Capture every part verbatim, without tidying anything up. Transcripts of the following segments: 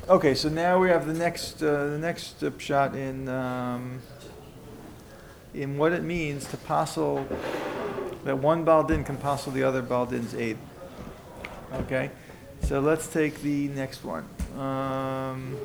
Okay, so now we have the next uh, the next uh, pshat in um, in what it means to passel that one baldin can passel the other baldin's aid. Okay, so let's take the next one. Um,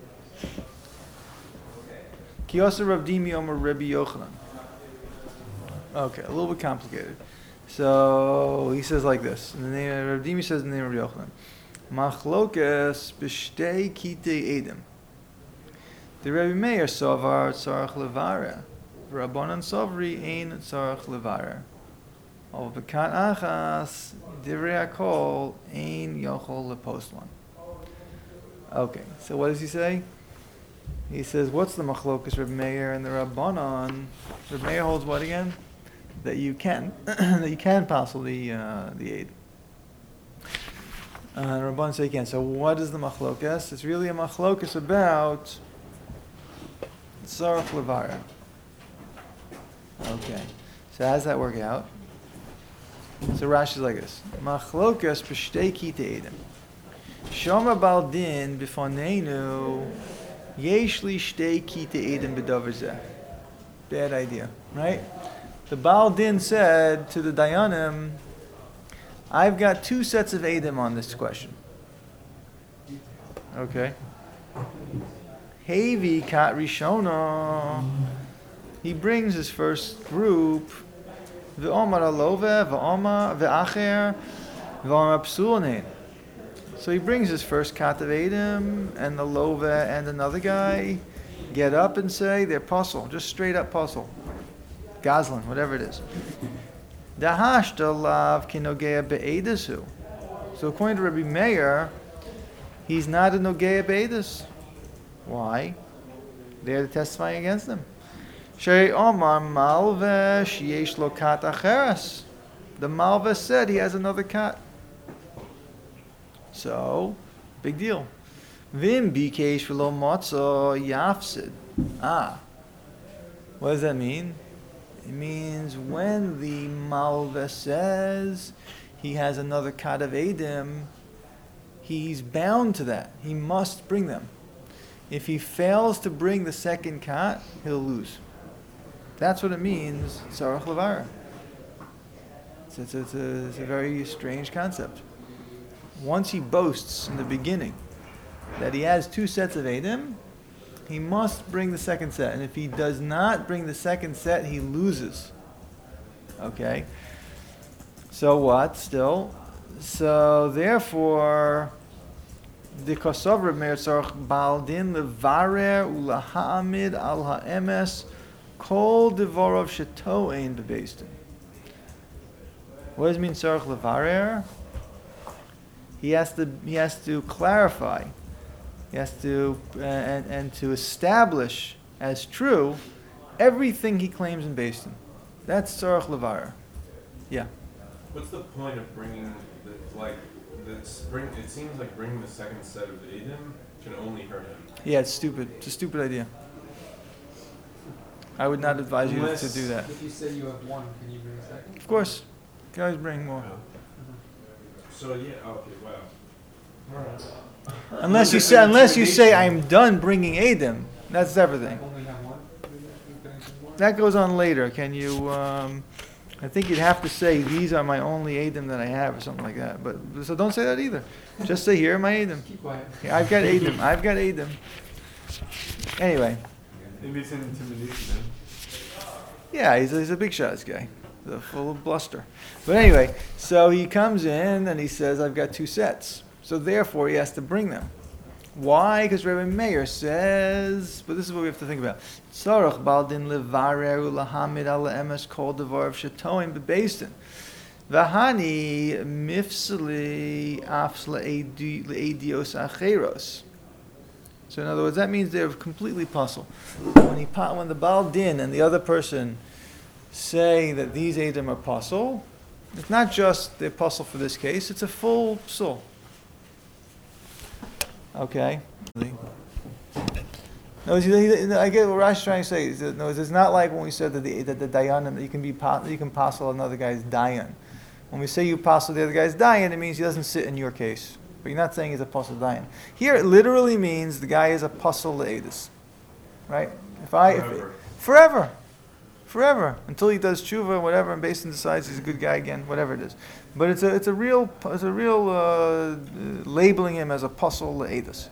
Kiyasa Rav Dimi Omer Rebbe Yochanan. Okay, a little bit complicated. So he says like this. In the name Rav Dimi says in the name of Yochanan. Machlokes b'shtei kitei edim. The Rebbe Meir sovar tzarach levare. V'Rabbanan sovri ein tzarach levare. Ol b'kat achas divrei hakol ein yochol leposlan. Okay, so what does he say? He says, what's the machlokes Rebbe Meir and the Rabbanan? Rebbe Meir holds what again? That you can, that you can passel the uh, the aid. Uh, Rabban say you can. So what is the machlokas? It's really a machlokas about tzarach levara. Okay. So how does that work out? So Rashi is like this. Machlokas b'shtei kitei edim. Shoma baldin b'fonenu yesh li shtei kitei edim b'davar zeh. Bad idea, right? The baldin said to the dayanim, I've got two sets of Edom on this question. Okay. Hevi kat rishona. He brings his first group. Ve'omar alove, ve'omar, ve'acher, ve'omar psulanein. So he brings his first kat of Edom, and the love and another guy get up and say they're puzzle, just straight up puzzle. Gazlan, whatever it is. Dahashtalav kinogea be'edasu. So according to Rabbi Meir, he's not a nogea be'edus. Why? They're testifying against him. Shei Omar Malve sheyesh lo kat acheres. The Malve said he has another kat. So, big deal. Vim bikesh v'lo motzo yafsid. Ah. What does that mean? It means when the Malva says he has another kat of Edom, he's bound to that. He must bring them. If he fails to bring the second kat, he'll lose. That's what it means, tzarach levara. It's, it's, it's, a, it's a very strange concept. Once he boasts in the beginning that he has two sets of Edom, he must bring the second set. And if he does not bring the second set, he loses. Okay? So what, still? So therefore, the Kosov Reb Meir tzarich baldin levarer ulaha'amid al ha'emes kol devorov sheto ein bebeistin. What does it mean tzarich levarer? He has to, he has to clarify. He has to, uh, and, and to establish as true everything he claims in Beis Din. That's tzarich levara. Yeah. What's the point of bringing the, like, the spring? It seems like bringing the second set of the Edom can only hurt him. Yeah, it's stupid. It's a stupid idea. I would not advise Unless, you to do that. If you say you have one, can you bring a second? Of course. You can always bring more. So yeah, okay, wow. Unless you say, unless you say, I'm done bringing Edom. That's everything. Only have one? You finish with one? That goes on later. Can you? Um, I think you'd have to say these are my only Edom that I have, or something like that. But so don't say that either. Just say here are my Edom. Keep quiet. Yeah, I've got Edom. I've got Edom. Anyway. Maybe it's an intimidation. Yeah, he's a, he's a big shot, this guy. He's full of bluster. But anyway, so he comes in and he says, I've got two sets. So therefore, he has to bring them. Why? Because Rebbe Meir says, but this is what we have to think about. Tzarech baldin levarer ulahamid ala emes kol devar of shetoim bebeistin. Vahani mifsali afs leedios acheros. So in other words, that means they're completely puzzled. When he when the baldin and the other person say that these Edom are puzzle, it's not just they're puzzle for this case; it's a full psul. Okay. No, I get what Rashi is trying to say. Is that, no, it's not like when we said that the that the dayan that you can be you can passel another guy's dayan. When we say you passel the other guy's dayan, it means he doesn't sit in your case. but you're not saying he's a pasul dayan. Here it literally means the guy is a pasul le'edus, right? If I if Forever. forever, forever until he does tshuva, whatever, and Basin decides he's a good guy again, whatever it is. But it's a it's a real it's a real uh, labeling him as a pasul le'edus.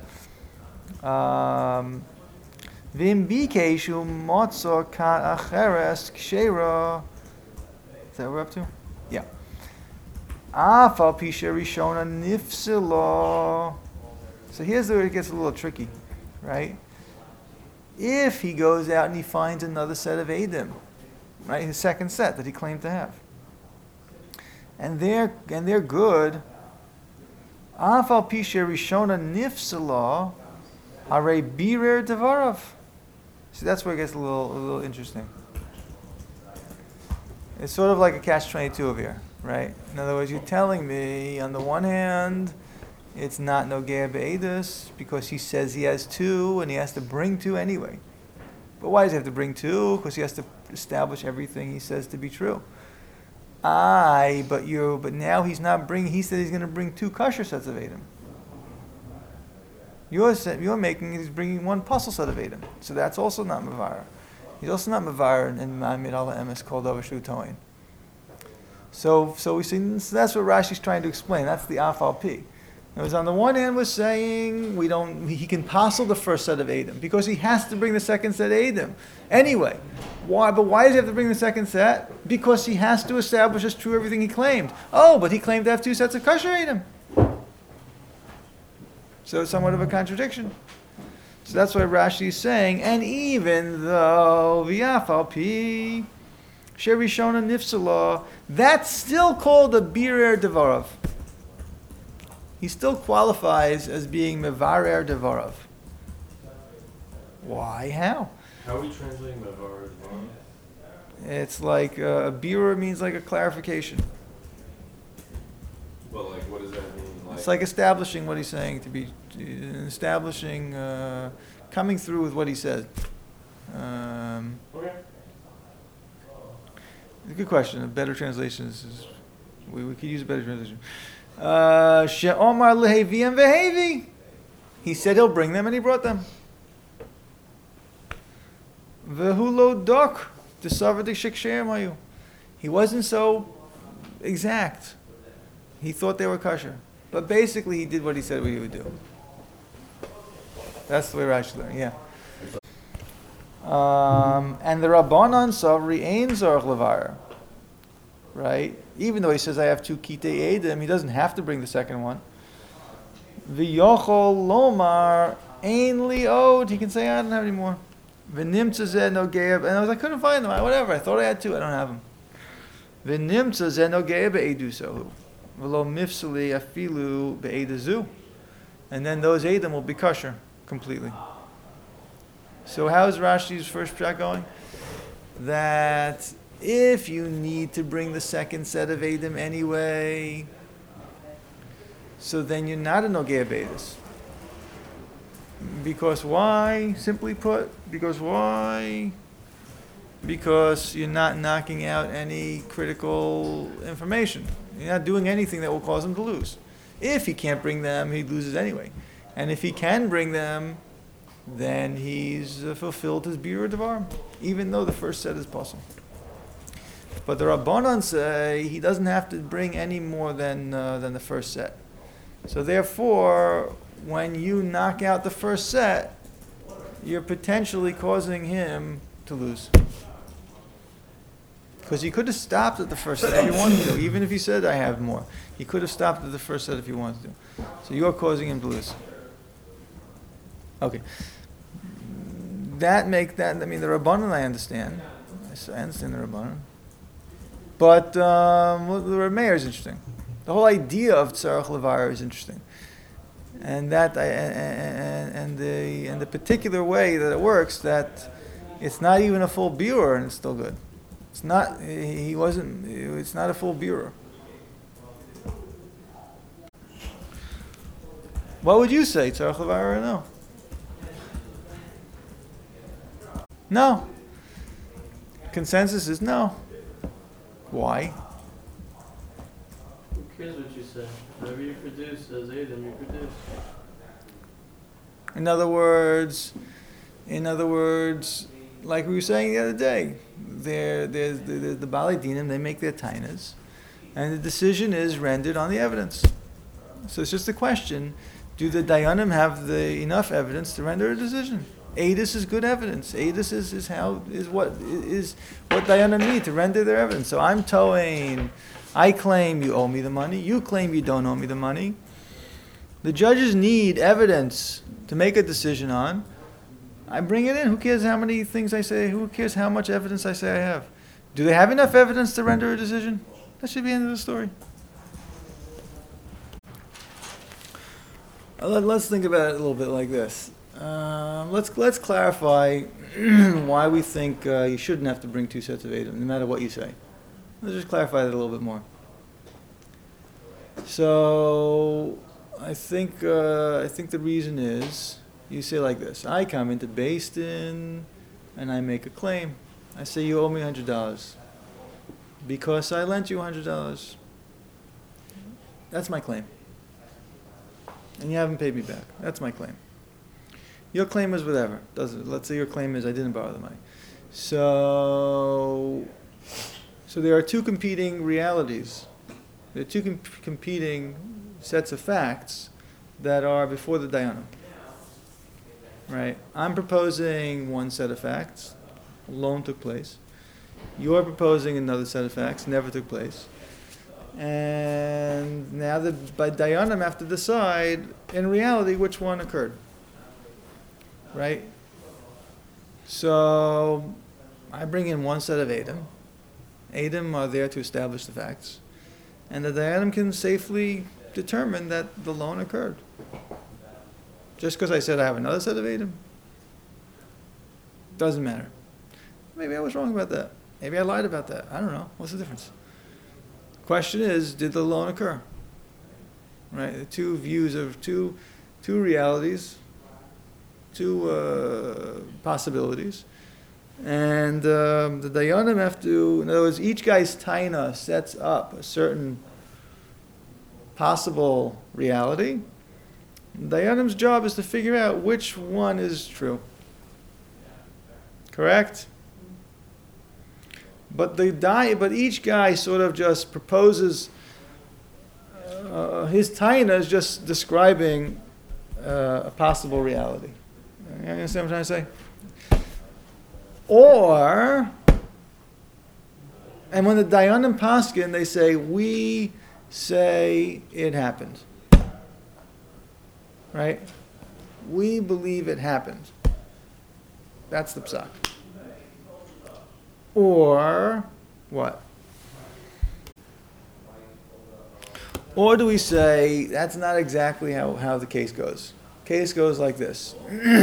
Um, Vim bikeshu motzo ka acheres kshera. Is that what we're up to? Yeah. Afal pisha rishona nifsilo. So here's where it gets a little tricky, right? If he goes out and he finds another set of Eidim, right, his second set that he claimed to have, and they're and they're good. Afal pisha rishona nifsilo, hare birer devarav. See, that's where it gets a little a little interesting. It's sort of like a catch twenty-two over here, right? In other words, you're telling me, on the one hand, it's not nogea be'edus because he says he has two and he has to bring two anyway. But why does he have to bring two? Because he has to establish everything he says to be true. Aye, but you, but now he's not bringing. He said he's going to bring two kosher sets of Edom. You're you're making he's bringing one pasul set of Edom, so that's also not mavara. He's also not mavar in Ma'amid Allah Emes called over Shu Toin. So, so we see so that's what Rashi's trying to explain. That's the Afal Pi. It was on the one hand we're saying we don't he can pasul the first set of Edom because he has to bring the second set of Edom anyway. Why? But why does he have to bring the second set? Because he has to establish as true everything he claimed. Oh, but he claimed to have two sets of kosher Edom. So it's somewhat of a contradiction. So that's why Rashi is saying, and even though v'yafal pi sherishona nifsala, that's still called a birer devarav. He still qualifies as being mevarer devarav. Why? How? How are we translating Mavar? It's like uh, a birer means like a clarification. Well, like, what does that mean? Like, It's like establishing what he's saying to be, establishing, uh, coming through with what he said. Um, okay. a good question. A better translation is, is we, we could use a better translation. Uh, She'omar leheviim vehevi. He said he'll bring them, and he brought them. Vehulo dok desavadik shekshem hayu. He wasn't so exact. He thought they were kosher. But basically, he did what he said he would do. That's the way Rashi learned, yeah. Um, and the Rabbanan Savri Ein Zarach Levar. Right? Even though he says, I have two Kitei Edim, he doesn't have to bring the second one. V'yochol Lomar Ein Li'od. He can say, I don't have any more. V'nimtza Zeh Nogeya. And I was like, I couldn't find them. Whatever. I thought I had two. I don't have them. V'nimtza Zeh Nogeya Be'edu Sohu. V'lo mifsali afilu be'edazu. And then those Edom will be kosher completely. So how is Rashi's first shot going? That if you need to bring the second set of Edom anyway, so then you're not a Nogea Be'edus. Because why? Simply put, because why? Because you're not knocking out any critical information. You're not doing anything that will cause him to lose. If he can't bring them, he loses anyway. And if he can bring them, then he's uh, fulfilled his Birur Devar, even though the first set is possible. But the Rabbanan say he doesn't have to bring any more than uh, than the first set. So therefore, when you knock out the first set, you're potentially causing him to lose. Because he could have stopped at the first set if he wanted to, even if he said, I have more. He could have stopped at the first set if he wanted to. So you're causing him to lose. Okay. That make that, I mean, the Rabbanan I understand. I understand the Rabbanan. But um, well, the Reb Meir is interesting. The whole idea of Tzarech Levar is interesting. And that, I, and, and, the, and the particular way that it works, that it's not even a full biur and it's still good. It's not, he wasn't, it's not a full biur. What would you say, Tzarech Levar or no? No. Consensus is no. Why? Who cares what you say. Whatever you produce as Adam, you produce. In other words, in other words, like we were saying the other day, there, there's the, the, the Baalei Dinim, they make their tainas, and the decision is rendered on the evidence. So it's just a question, do the Dayanim have the enough evidence to render a decision? Adis is good evidence. Adis is, is how is what is what Dayanim need to render their evidence. So I'm towing, I claim you owe me the money, you claim you don't owe me the money. The judges need evidence to make a decision on. I bring it in. Who cares how many things I say? Who cares how much evidence I say I have? Do they have enough evidence to render a decision? That should be the end of the story. Uh, let- Let's think about it a little bit like this. Um, let's let's clarify why we think uh, you shouldn't have to bring two sets of Adam, no matter what you say. Let's just clarify that a little bit more. So I think uh, I think the reason is you say like this: I come into Beis Din and I make a claim. I say you owe me a hundred dollars because I lent you a hundred dollars. That's my claim, and you haven't paid me back. That's my claim. Your claim is whatever. Doesn't. Let's say your claim is I didn't borrow the money. So, so there are two competing realities. There are two com- competing sets of facts that are before the Dayanim. Right? I'm proposing one set of facts. A loan took place. You're proposing another set of facts. Never took place. And now the by Dayanim have to decide in reality which one occurred. Right? So I bring in one set of Adam. Adam are there to establish the facts. And the Dayanim can safely determine that the loan occurred. Just because I said I have another set of Adam, doesn't matter. Maybe I was wrong about that. Maybe I lied about that. I don't know. What's the difference? Question is, did the loan occur? Right? The two views of two, two realities, two uh, possibilities. And um, the Dayanim have to, in other words, each guy's taina sets up a certain possible reality. Dayanim's job is to figure out which one is true. Correct? But the di- but each guy sort of just proposes, uh, his taina is just describing uh, a possible reality. You understand what I'm trying to say? Or, and when the Dayanim paskin, they say, we say it happened. Right? We believe it happened. That's the psak. Or, what? Or do we say, that's not exactly how, how the case goes. Case goes like this.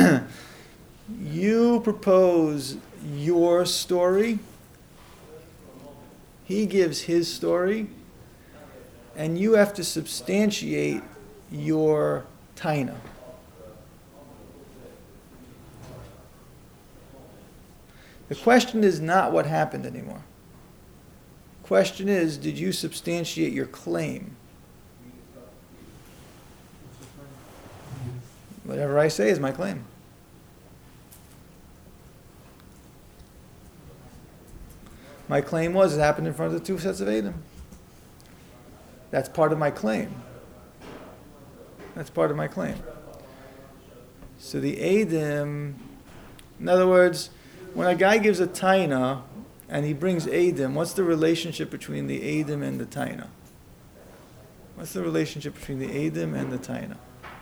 You propose your story, he gives his story, and you have to substantiate your taina. The question is not what happened anymore. The question is, did you substantiate your claim? Whatever I say is my claim. My claim was it happened in front of the two sets of Adam. That's part of my claim. That's part of my claim. So the Adam, in other words, when a guy gives a taina and he brings Adam, what's the relationship between the Adam and the taina? What's the relationship between the Adam and the taina?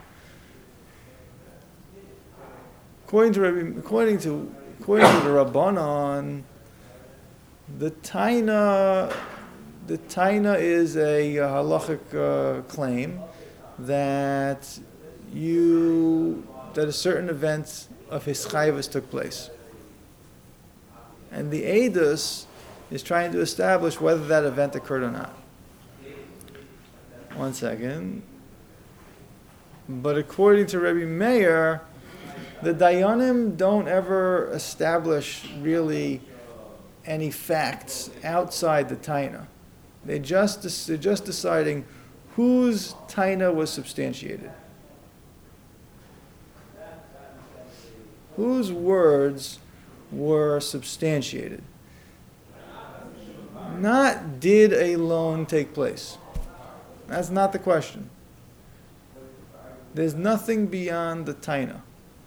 According to Rabbi, according to according to the Rabbanon, the taina, the taina is a uh, halachic uh, claim that you that a certain event of his chayvus took place, and the edus is trying to establish whether that event occurred or not. One second. But according to Rabbi Meir, the Dayanim don't ever establish really any facts outside the taina. They just they're just deciding whose taina was substantiated? Whose words were substantiated? Not did a loan take place. That's not the question. There's nothing beyond the taina.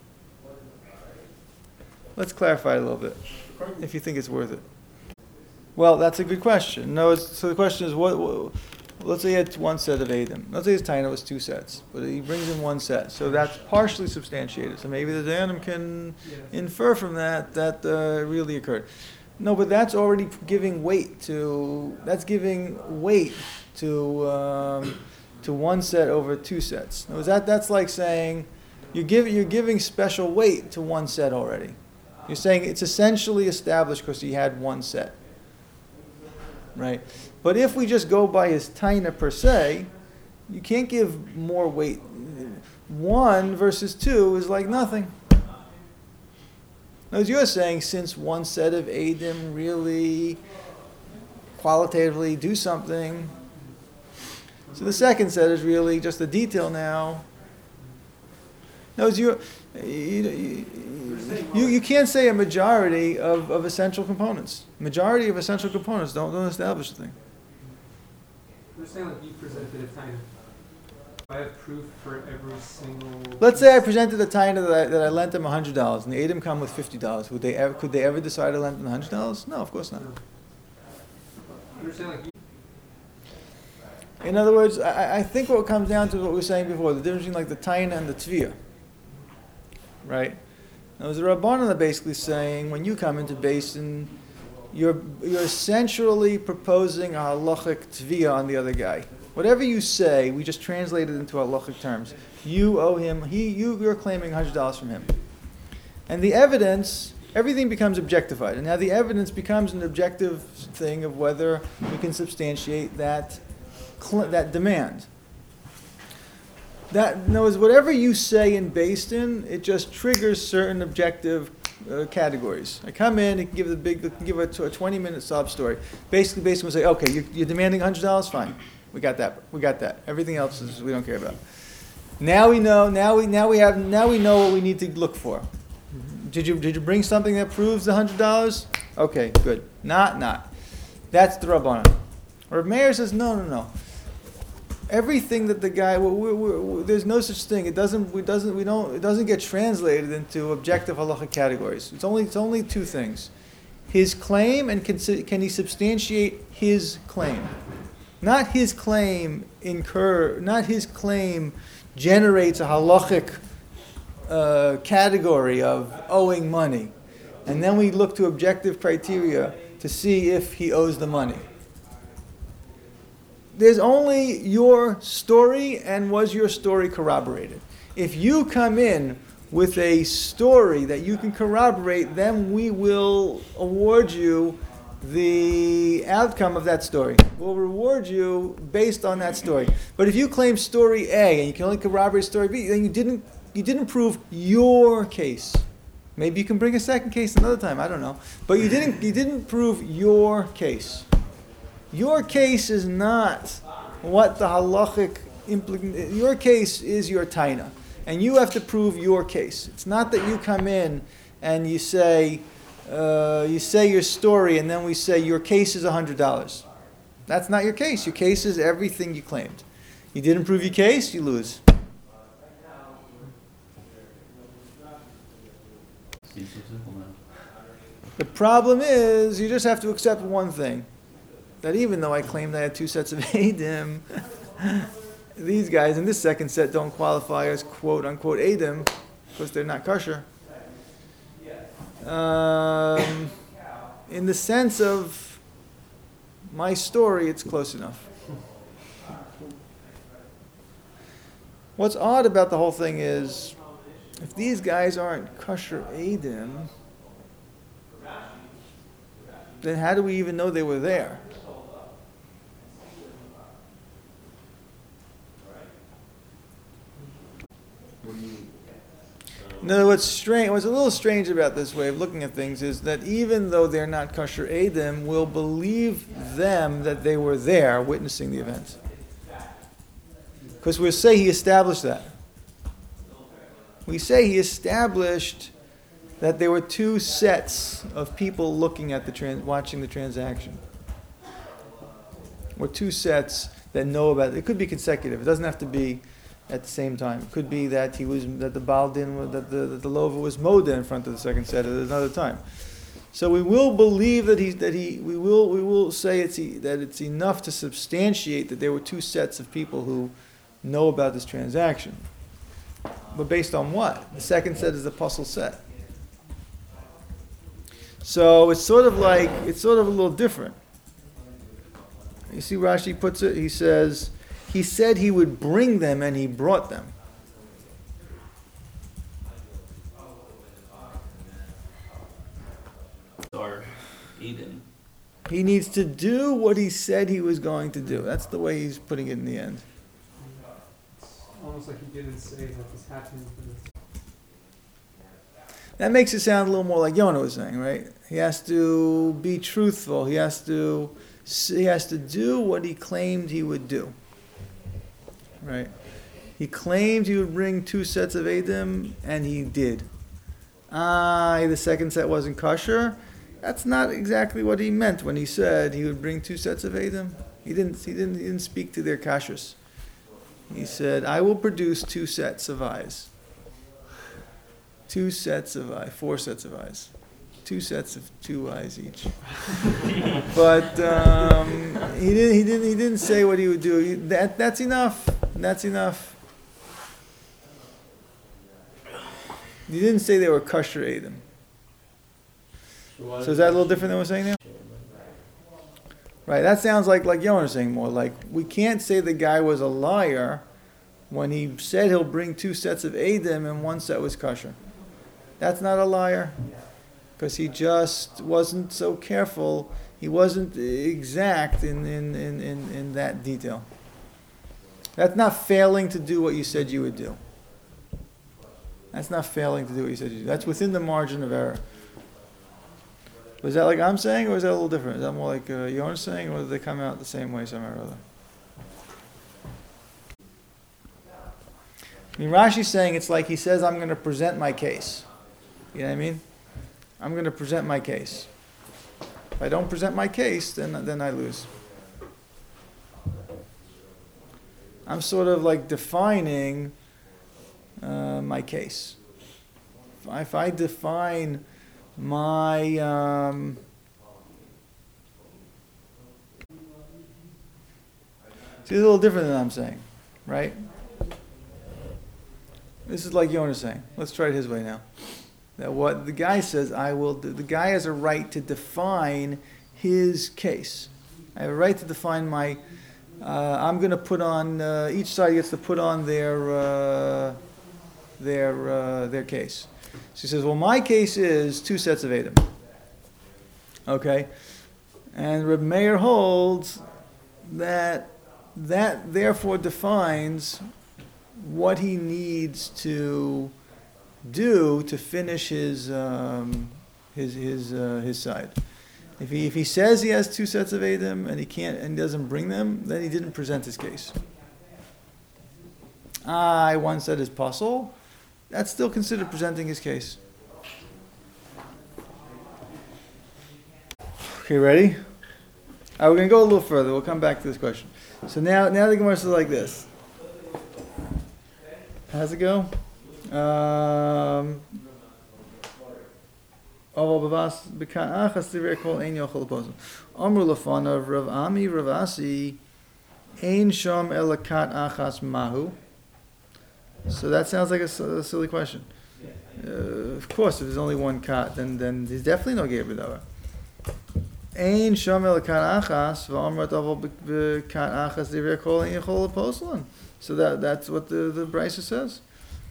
Let's clarify a little bit, if you think it's worth it. Well, that's a good question. No, it's, so the question is, what, what? Let's say he had one set of Eidim. Let's say his taina was two sets, but he brings in one set, so that's partially substantiated. So maybe the Dayanim can infer from that that uh, really occurred. No, but that's already giving weight to. That's giving weight to um, to one set over two sets. No, is that that's like saying you give you're giving special weight to one set already. You're saying it's essentially established because he had one set. Right? But if we just go by his taina per se, you can't give more weight. One versus two is like nothing. As you're saying, since one set of Eidim really qualitatively do something, so the second set is really just a detail now. No, as you, you, you, you can't say a majority of, of essential components. Majority of essential components don't, don't establish a thing. We're saying like you presented a taina. I have proof for every single. Let's say I presented a taina that I, that I lent them one hundred dollars, and the Eidim come with fifty dollars. Would they ever, could they ever decide to lend them one hundred dollars? No, of course not. We're saying like you. In other words, I, I think what comes down to what we were saying before, the difference between like the taina and the tviyah. Right? Now, the Rabbanan are basically saying, when you come into Basin, you're, you're essentially proposing a halachic tviyah on the other guy. Whatever you say, we just translate it into halachic terms. You owe him, he, you, you're claiming one hundred dollars from him. And the evidence, everything becomes objectified. And now the evidence becomes an objective thing of whether we can substantiate that, that demand. That knows whatever you say in Basin, it just triggers certain objective uh, categories. I come in, it can give the big, it can give a, a twenty-minute sob story. Basically, Basin will say, okay, you're, you're demanding one hundred dollars, fine. We got that. We got that. Everything else is we don't care about. Now we know. Now we now we have. Now we know what we need to look for. Did you did you bring something that proves the hundred dollars? Okay, good. Not not. That's the Rabbanan. Rav Meir says no no no. Everything that the guy we we we there's no such thing. It doesn't we doesn't we don't it doesn't get translated into objective halacha categories. It's only it's only two things: his claim and can can he substantiate his claim. Not his claim incur, not his claim generates a halachic uh, category of owing money. And then we look to objective criteria to see if he owes the money. There's only your story and was your story corroborated. If you come in with a story that you can corroborate, then we will award you the outcome of that story. We'll reward you based on that story. But if you claim story A and you can only corroborate story B, then you didn't you didn't prove your case. Maybe you can bring a second case another time, I don't know. But you didn't you didn't prove your case. Your case is not what the halachic impl- your case is your taina. And you have to prove your case. It's not that you come in and you say Uh, you say your story, and then we say your case is one hundred dollars. That's not your case. Your case is everything you claimed. You didn't prove your case, you lose. The problem is, you just have to accept one thing. That even though I claimed I had two sets of Eidim, these guys in this second set don't qualify as quote-unquote Eidim, because they're not kosher. Um, in the sense of my story, it's close enough. What's odd about the whole thing is, if these guys aren't kosher Eidim, then how do we even know they were there? In other words, strange, what's a little strange about this way of looking at things is that even though they're not kosher Eidim, we'll believe them that they were there witnessing the event. Because we say he established that. We say he established that there were two sets of people looking at the trans- watching the transaction. Or two sets that know about it. It could be consecutive. It doesn't have to be at the same time. It could be that he was that the Baldin was that the that the Lova was Moda in front of the second set at another time. So we will believe that he that he we will we will say it's e- that it's enough to substantiate that there were two sets of people who know about this transaction. But based on what? The second set is the puzzle set. So it's sort of like it's sort of a little different. You see, Rashi puts it. He says, "He said he would bring them, and he brought them." Or Eden. He needs to do what he said he was going to do. That's the way he's putting it in the end. It's almost like he didn't say that this happened for this. That makes it sound a little more like Yonah was saying, right? He has to be truthful. He has to he has to do what he claimed he would do. Right? He claimed he would bring two sets of Edom, and he did. Ah, the second set wasn't kosher. That's not exactly what he meant when he said he would bring two sets of Edom. He didn't. He didn't. He didn't speak to their kashrus. He said, "I will produce two sets of eyes. Two sets of eyes. Four sets of eyes. Two sets of two eyes each." But um, he didn't. He didn't. He didn't say what he would do. He, that that's enough. That's enough. He didn't say they were kosher Edom. So is that a little different than what we're saying now? Right, that sounds like like Yona's saying more. Like, we can't say the guy was a liar when he said he'll bring two sets of Edom and one set was kosher. That's not a liar, because he just wasn't so careful. He wasn't exact in, in, in, in, in that detail. That's not failing to do what you said you would do. That's not failing to do what you said you would do. That's within the margin of error. Was that like I'm saying, or is that a little different? Is that more like uh, you're saying, or did they come out the same way somehow or other? I mean, Rashi's saying it's like he says, I'm going to present my case. You know what I mean? I'm going to present my case. If I don't present my case, then then I lose. I'm sort of like defining uh, my case. If I, if I define my um, see, it's a little different than I'm saying, right? This is like Yonah saying. Let's try it his way now. That what the guy says, I will do. The guy has a right to define his case. I have a right to define my. Uh, I'm going to put on. Uh, each side gets to put on their uh, their uh, their case. She says, well, my case is two sets of Edom. Okay? And Reb Meir holds that that therefore defines what he needs to do to finish his um, his his uh, his side. If he if he says he has two sets of Edom and he can't and doesn't bring them, then he didn't present his case. I once said his puzzle. That's still considered presenting his case. Okay, ready? All right, we're going to go a little further. We'll come back to this question. So now, now the Gemara says like this. How's it go? Um, Amru lefanav Rav Ami Rav Asi ein sham elakat achas mahu. So that sounds like a, a silly question. Uh, of course, if there's only one kat, then then there's definitely no Geber Davar. Ein shamel kat achas v'amrat avol b'kat achas divrei kol ein yachol l'poslan. So that that's what the the Brisa says.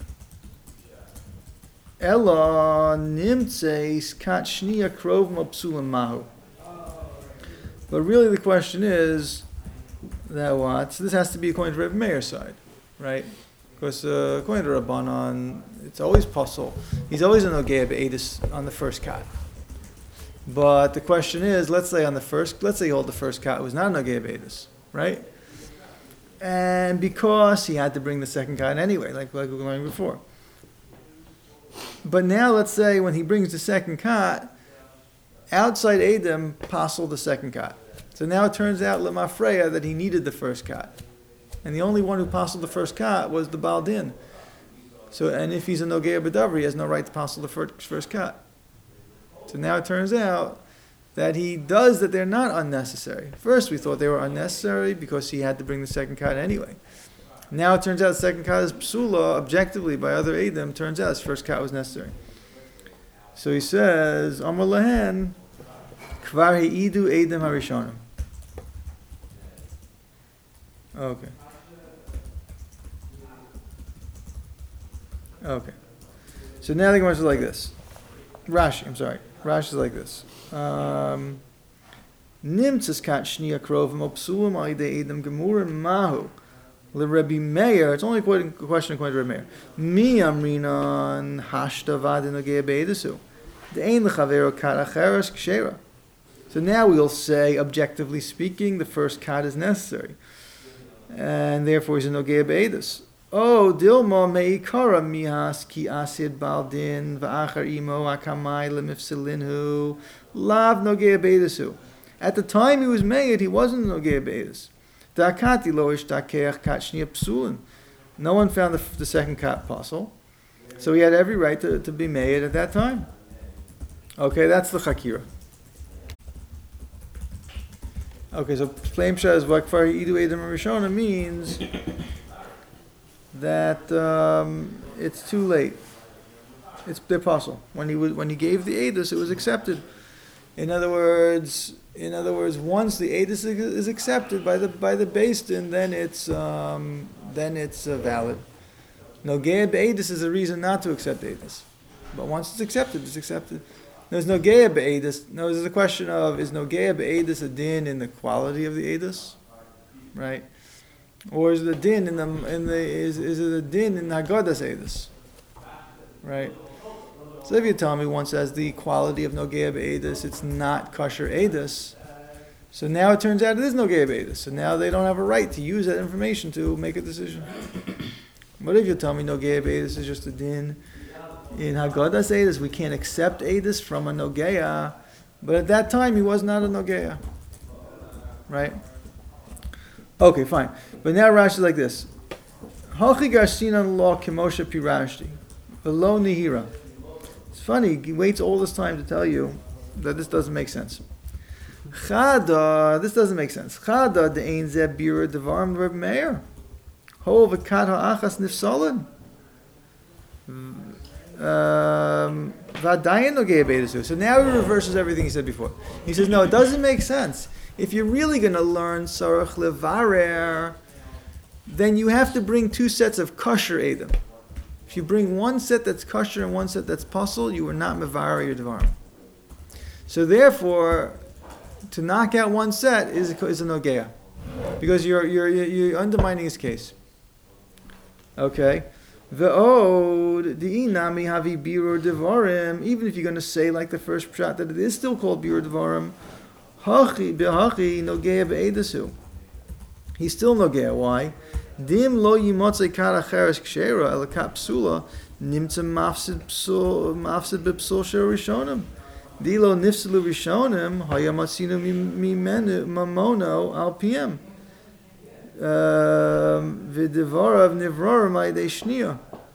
Ella nimtzeis kat shniya krov mapsulam mahu. But really, the question is that what? So this has to be according to Reb Meir's side, right? Because uh, according to Rabbanan, it's always puzzle. He's always an Ogea Be'edis on the first kat. But the question is, let's say on the first, let's say you hold the first kat, it was not an Ogea Be'edis, right? and because he had to bring the second kat anyway, like, like we were learning before. But now let's say when he brings the second kat, outside Edom passed the second kat. So now it turns out Lemafreya that he needed the first kat. And the only one who passed the first kat was the Baal Din. So, and if he's a Nogea B'Davar, he has no right to pass the first, first kat. So now it turns out that he does that they're not unnecessary. First we thought they were unnecessary because he had to bring the second kat anyway. Now it turns out the second kat is psula, objectively by other Edom, turns out his first kat was necessary. So he says, Amar Lahen, Kvar Heidu Edom Harishonim. Okay. Okay. So now the Gemara is like this. Rashi, I'm sorry. Rashi is like this. Um, Nimtzas kat shniya krovim opsulim aide edom gemurim mahu leRebbi Meir. It's only a question according to Rebbi Meir. Mi amrinan hashta vadin ogei beidasu. De'ein lechavero kat acheres kshera. So now we'll say, objectively speaking, the first kat is necessary, and therefore he's an ogei beidus. Oh, Dilma meikara mihas ki asid baldin va'achar imo akamai lemifsilinhu lav nogea beidasu. At the time he was made, he wasn't nogea beidus. Da'akati lo ishtakeach kat shniya psulin. No one found the, the second kat apostle, so he had every right to, to be made at that time. Okay, that's the chakira. Okay, so Flame Shah Vakfar Idu Edom Rishona means that um, it's too late. It's the apostle. When he was, when he gave the edus, it was accepted. In other words, in other words, once the edus is accepted by the by the Beis Din, then it's um, then it's uh, valid. Nogea be'edus is a reason not to accept edus, but once it's accepted, it's accepted. There's nogea be'edus. No, there's a question of, is nogea be'edus a din in the quality of the edus, right? Or is the din in the in the is is it a din in Haggadas edus, right? So if you tell me one says the quality of nogea be'edus, it's not kosher edus. So now it turns out it is nogea be'edus. So now they don't have a right to use that information to make a decision. But if you tell me nogea be'edus is just a din in Haggadas edus, we can't accept edus from a nogea. But at that time he was not a nogea, right? Okay, fine. But now Rashi is like this. Hachi garsinan law kimosha pirashti, velo nihira. It's funny, he waits all this time to tell you that this doesn't make sense. Chada, this doesn't make sense. Chada de'ein zeh bira devarim Rebbi Meir. Ho v'kat ha'achas nifsalin. V'adayin nogei beidasu. So now he reverses everything he said before. He says, no, it doesn't make sense. If you're really going to learn Sarach Levarer, then you have to bring two sets of kosher Edom. If you bring one set that's kosher and one set that's puzzle, you are not Mevarer your Devarim. So therefore, to knock out one set is a, is a Nogea. Because you're, you're, you're undermining his case. Okay? Ve'od di'inami havi birur devarim. Even if you're going to say like the first pshat that it is still called birur devarim, hachi behachi nogea be'edasu. He's still nogea. Why? Dim lo yimotzei kar acheres kshera el kapsula nimtza mafsid psul mafsid bepsul shel rishonim. Dilo nifselu rishonim hayamatzinu mimenu mamono al pm. V'devarav nivrarim ayidei shniya.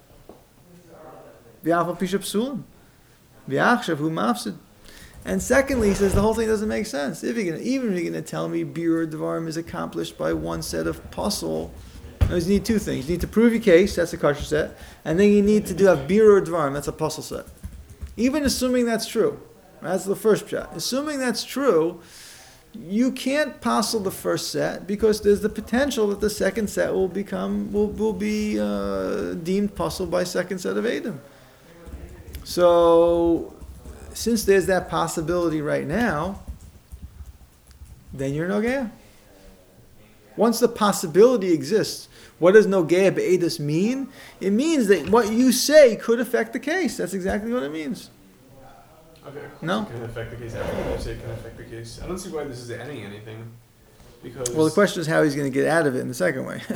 V'afal pisha psulim. V'achshav hu mafsid. And secondly, he says the whole thing doesn't make sense. If you're gonna, even if you're going to tell me birur devarim is accomplished by one set of puzzle, you need two things. You need to prove your case, that's a kosher set, and then you need to do have birur devarim, that's a puzzle set. Even assuming that's true, that's the first pshat. Assuming that's true, you can't puzzle the first set because there's the potential that the second set will become will will be uh, deemed puzzled by second set of Edom. So, since there's that possibility right now, then you're nogea. Once the possibility exists, what does nogea be'edus mean? It means that what you say could affect the case. That's exactly what it means. Okay, of course No? it can affect the case. Everything you say can affect the case. I don't see why this is adding anything. Because Well, the question is how he's going to get out of it in the second way.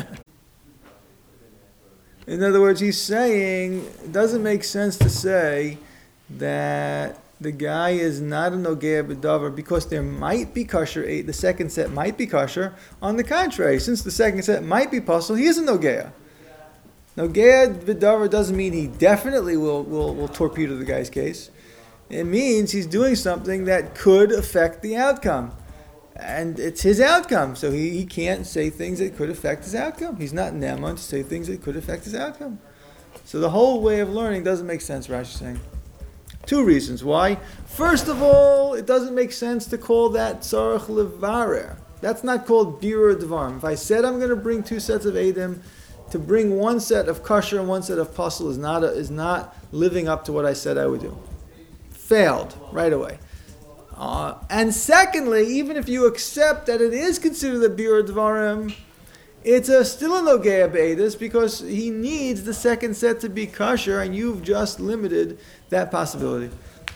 In other words, he's saying it doesn't make sense to say that the guy is not a nogea b'davar because there might be kosher eight. The second set might be kosher. On the contrary, since the second set might be puzzle, he is a nogea. Nogea b'davar doesn't mean he definitely will, will, will torpedo the guy's case. It means he's doing something that could affect the outcome. And it's his outcome, so he, he can't say things that could affect his outcome. He's not Neman to say things that could affect his outcome. So the whole way of learning doesn't make sense, Rashi's saying. Two reasons why. First of all, it doesn't make sense to call that tzarech levarer. That's not called birur dvarim. If I said I'm going to bring two sets of edim, to bring one set of kosher and one set of pasul is not a, is not living up to what I said I would do. Failed right away. Uh, and secondly, even if you accept that it is considered a birur dvarim, it's a still a nogea be'edus because he needs the second set to be kosher, and you've just limited that possibility.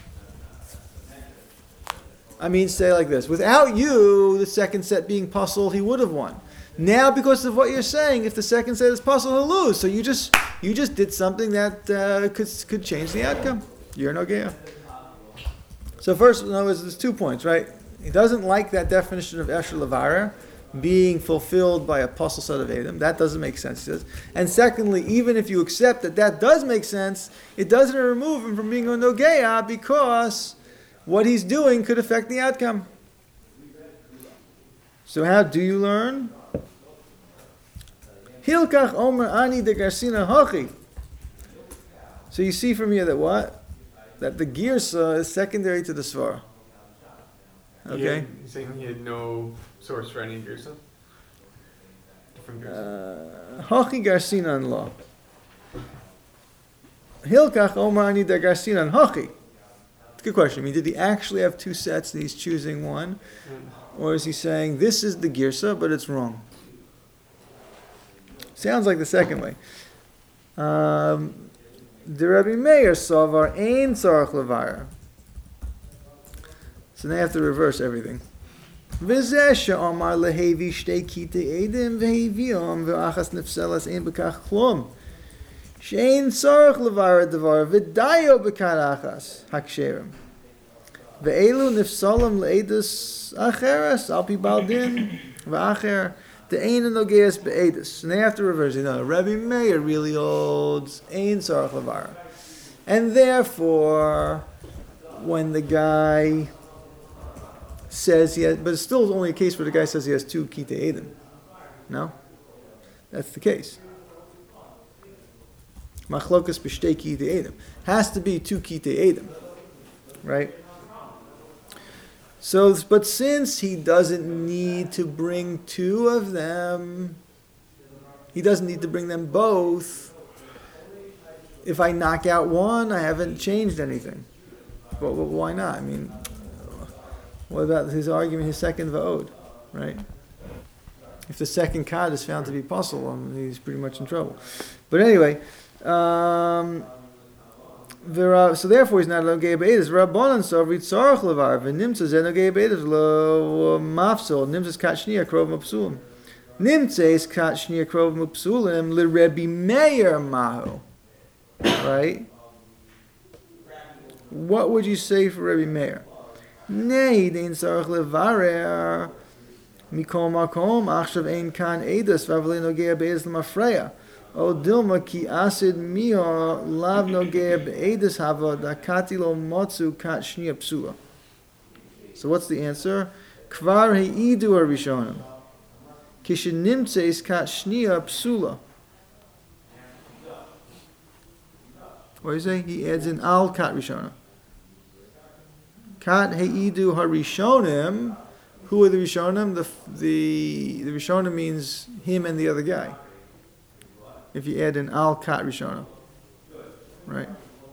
I mean, say like this: without you, the second set being pasul, he would have won. Now, because of what you're saying, if the second set is pasul, he'll lose. So you just you just did something that uh, could could change the outcome. You're nogea. So first, in other words, there's two points, right? He doesn't like that definition of Esher Levara being fulfilled by a pasul set of Edom. That doesn't make sense, he says. And secondly, even if you accept that that does make sense, it doesn't remove him from being a Nogea because what he's doing could affect the outcome. So how do you learn? Hilkach Omer Ani de Garsina Hochi. So you see from here that what? That the girsa is secondary to the svara. Okay? He He's saying he had no source for any girsa? Different girsa. Hochi garsinan law. Hilkach Omar Ani da garsinan Hochi. It's a good question. I mean, did he actually have two sets and he's choosing one? Or is he saying, this is the girsa, but it's wrong? Sounds like the second way. Um... The Rabbi Meir savar ein tzarech levarer. So now I have to reverse everything. V'zeh she'amar lehevi shtei kitei edim v'heviom v'achas nefselas ein b'kach chlom. She'ein tzarech levarer devar v'dayo b'kar achas haksherim. Ve'elu nefsalam le'edus acheres alpi baldin v'acher. The ein nogeas be'edus. And they have to reverse it. No, Rabbi Meir really holds ein tzarech levarer. And therefore, when the guy says he has, but it's still only a case where the guy says he has two kitei edim. No? That's the case. Machlokas b'shtei kitei edim. Has to be two kitei edim. Right? So, but since he doesn't need to bring two of them, he doesn't need to bring them both. If I knock out one, I haven't changed anything. But, but why not? I mean, what about his argument, his second va'od, right? If the second card is found to be pasul, um, he's pretty much in trouble. But anyway, um... Vera, so therefore he's not nogea be'edus. Rabbanan savri tzarech levar v'nimtza ze nogea be'edus lo mafsol nimtzas kat shniya krov mapsulim nimtzas kat shniya krov mapsulim le Rebbe Meir mahu. Right? What would you say for Rebbe Meir? Nei dein tzarech levarer mikol makom achshav ein kan edus v'avli nogea be'edus l'mafreya. O dilma ki asid miha lav nogea be'edus hava dakati lo motzu kat shniya psula. So what's the answer? Kvar heidu harishonim. Kishenimtzeis kat shniya psula. What do you say? He adds in al kat rishona. Kat heidu harishonim. Who are the rishonim? The the the rishonim means him and the other guy. If you add an al kat rishona, right?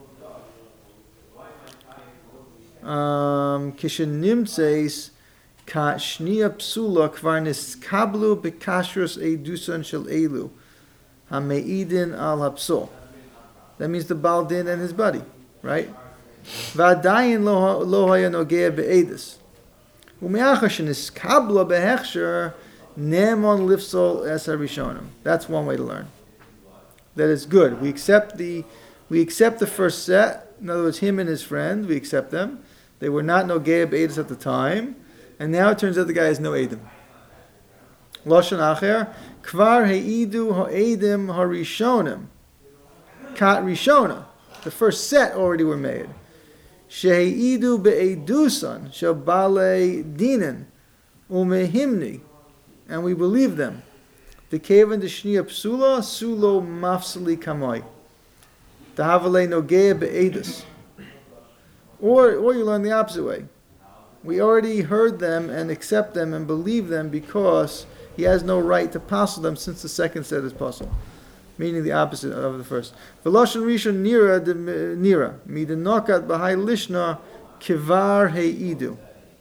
Kishen nimtzeis kat shniya psula kvar niskablu bekashrus edusan shel elu hameidin al hapsul. That means the baldin and his buddy, right? V'adayin lo haya nogea be'edus. Ume'achas sheniskabla behechsher Nemon lifsol es harishonim. That's one way to learn. That is good. We accept the we accept the first set. In other words, him and his friend, we accept them. They were not nogea be'edus at the time, and now it turns out the guy has no edim. Lashon acher, kvar heidu ha'edim harishonim. Kat rishona. The first set already were made. Sheheidu be'edusan shel balei dinin umehimni, and we believe them. The kevan deshniya psula sulo mafsali kamoi. Tahavale nogea be'edus. Or, or you learn the opposite way. We already heard them and accept them and believe them because he has no right to passel them since the second set is passel. Meaning the opposite of the first. Veloshen rishon nira de nira. Midenokat b'hai lishna kivar heidu.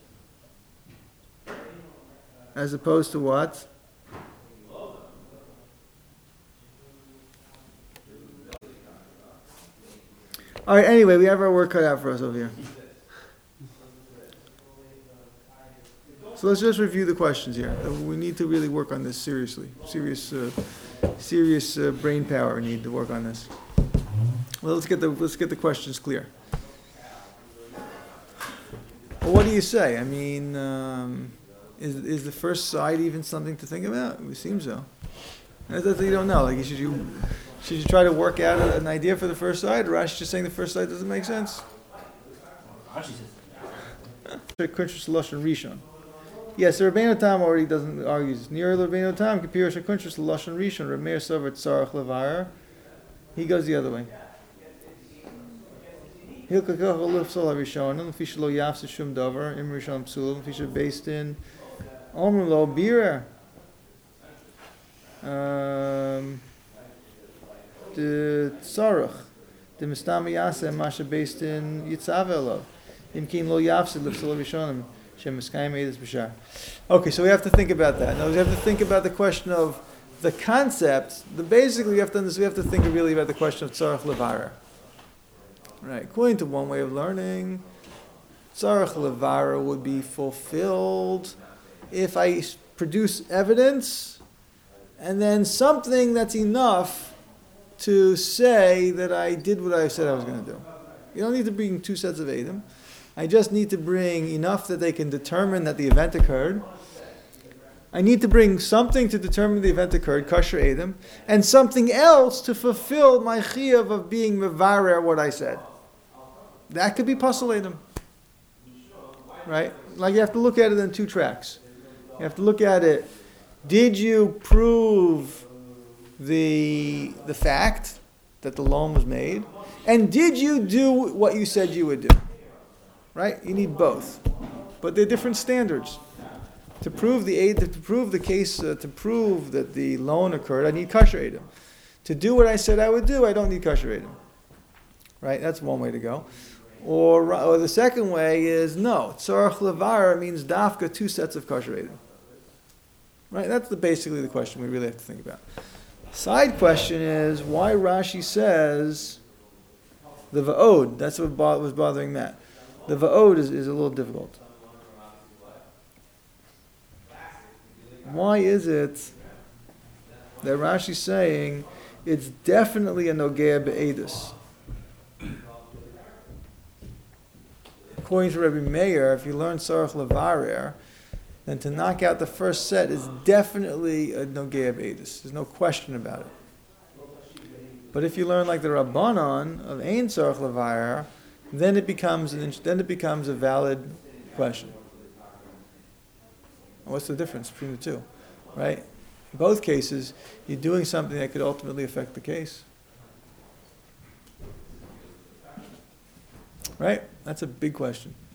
As opposed to what? All right, anyway, we have our work cut out for us over here. So let's just review the questions here. We need to really work on this seriously. Serious, uh, serious uh, brain power we need to work on this. Well, let's get the let's get the questions clear. Well, what do you say? I mean, um, is is the first side even something to think about? It would seem so. That's what you don't know. Like, should you should you try to work out an idea for the first side? Or Rashi just saying the first side doesn't make sense? Rashi says. Yes, the Rabbeinu Tam already doesn't argue this. Near the Rabbeinu Tam, Kapir Shekuntrus Lashon Rishon, Rameir Sover Tzarech Levar. He goes the other way. Hilkakach Lifsol HaRishonim, Fisha Lo Yafse Shum Dover, Im Rishon Psulim, Fisha based in Omer Lo Bira. Um, the Tzarech, the Mistami Yaseh, Masha based in Yitzav Elov. Imkin Lo Yafse Lifsol HaRishonim. Okay, so we have to think about that. Now we have to think about the question of the concept. The basically we have to we have to think really about the question of tzarech levara. Right. According to one way of learning, tzarech levara would be fulfilled if I produce evidence and then something that's enough to say that I did what I said I was going to do. You don't need to bring two sets of Adam. I just need to bring enough that they can determine that the event occurred. I need to bring something to determine the event occurred, kosher Edom, and something else to fulfill my chiyuv of being mevarer what I said. That could be pasal Edom. Right? Like you have to look at it in two tracks. You have to look at it, did you prove the, the fact that the loan was made? And did you do what you said you would do? Right? You need both, but they're different standards. To prove the aid, to prove the case, uh, to prove that the loan occurred, I need kosher Edom. To do what I said I would do, I don't need kosher Edom. Right? That's one way to go. Or, or the second way is no. Tzarech levara means dafka, two sets of kosher Edom. Right? That's the, basically the question we really have to think about. Side question is why Rashi says the va'od. That's what was bothering Matt. The va'od is, is a little difficult. Why is it that Rashi's saying it's definitely a nogea be'edus? According to Rabbi Meir, if you learn tzarech levarer, then to knock out the first set is definitely a nogea be'edus. There's no question about it. But if you learn like the Rabbanon of ein tzarech levarer, then it becomes an, then it becomes a valid question. What's the difference between the two, right? In both cases, you're doing something that could ultimately affect the case, right? That's a big question.